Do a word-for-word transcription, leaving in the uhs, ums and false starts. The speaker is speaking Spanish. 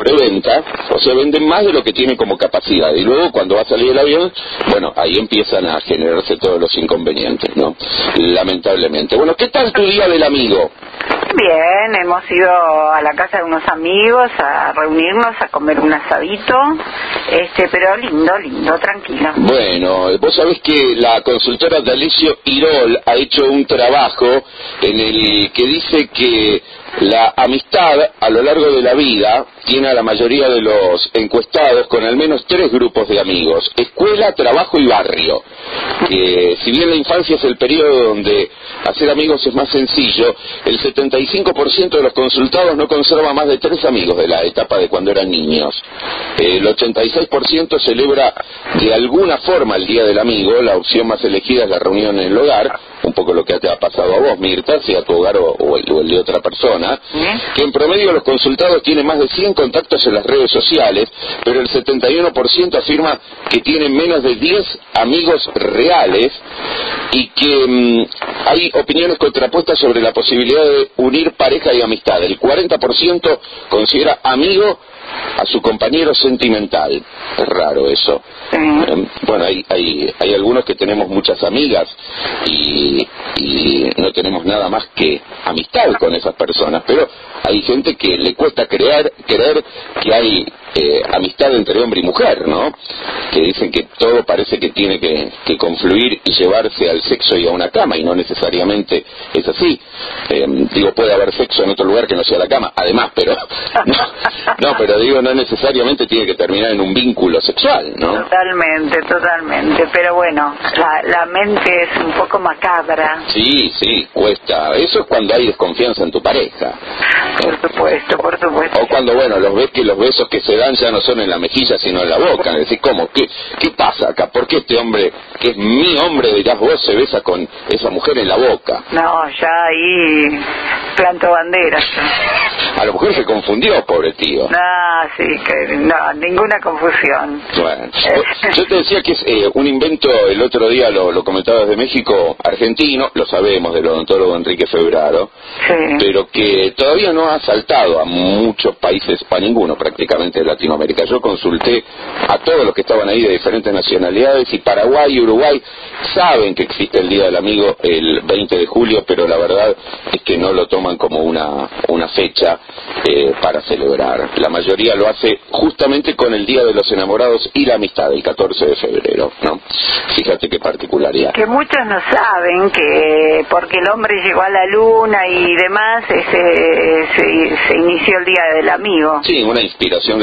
preventa, o sea, venden más de lo que tienen como capacidad, y luego cuando va a salir el avión, bueno, ahí empiezan a generarse todos los inconvenientes, ¿no? Lamentablemente. Bueno, ¿qué tal tu día del amigo? Bien, hemos ido a la casa de unos amigos a reunirnos, a comer un asadito, este, pero lindo, lindo, tranquilo. Bueno, vos sabés que la consultora D'Alessio Irol ha hecho un trabajo en el que dice que la amistad a lo largo de la vida tiene a la mayoría de los encuestados con al menos tres grupos de amigos: escuela, trabajo y barrio. Que si bien la infancia es el periodo donde hacer amigos es más sencillo, el setenta y cinco por ciento de los consultados no conserva más de tres amigos de la etapa de cuando eran niños. El ochenta y seis por ciento celebra de alguna forma el Día del Amigo. La opción más elegida es la reunión en el hogar, un poco lo que te ha pasado a vos, Mirta, sea tu hogar o, o, el, o el de otra persona, que en promedio los consultados tienen más de cien contactos en las redes sociales, pero el setenta y uno por ciento afirma que tienen menos de diez amigos reales, y que mmm, hay opiniones contrapuestas sobre la posibilidad de unir pareja y amistad. El cuarenta por ciento considera amigo a su compañero sentimental. Es raro eso. Eh, bueno, hay, hay, hay algunos que tenemos muchas amigas y, y no tenemos nada más que amistad con esas personas, pero hay gente que le cuesta creer, creer que hay eh, amistad entre hombre y mujer, ¿no? Que dicen que todo parece que tiene que, que confluir y llevarse al sexo y a una cama, y no necesariamente es así. Eh, digo, puede haber sexo en otro lugar que no sea la cama, además, pero no, no, pero digo, no necesariamente tiene que terminar en un vínculo sexual, ¿no? Totalmente, totalmente, pero bueno, la, la mente es un poco macabra. Sí, sí, cuesta. Eso es cuando hay desconfianza en tu pareja. Por supuesto, por supuesto. O cuando, bueno, los ves que los besos que se dan ya no son en la mejilla sino en la boca. Decís, ¿cómo? ¿Qué, qué pasa acá? ¿Por qué este hombre, que es mi hombre, dirás vos, se besa con esa mujer en la boca? No, ya ahí planto banderas. A lo mejor se confundió, pobre tío. No, sí, que no, ninguna confusión. Bueno, yo te decía que es eh, un invento, el otro día lo, lo comentaba desde México, argentino, lo sabemos, del odontólogo Enrique Febraro, sí, pero que todavía no ha saltado a muchos países, a ninguno prácticamente de Latinoamérica. Yo consulté a todos los que estaban ahí de diferentes nacionalidades, y Paraguay y Uruguay saben que existe el Día del Amigo el veinte de julio, pero la verdad es que no lo toman como una, una fecha eh, para celebrar. La mayoría lo hace justamente con el Día de los Enamorados y la Amistad, el catorce de febrero, ¿no? Fíjate qué particularidad. Que muchos no saben que porque el hombre llegó a la luna y demás, ese, se, se inició el Día del Amigo. Sí, una inspiración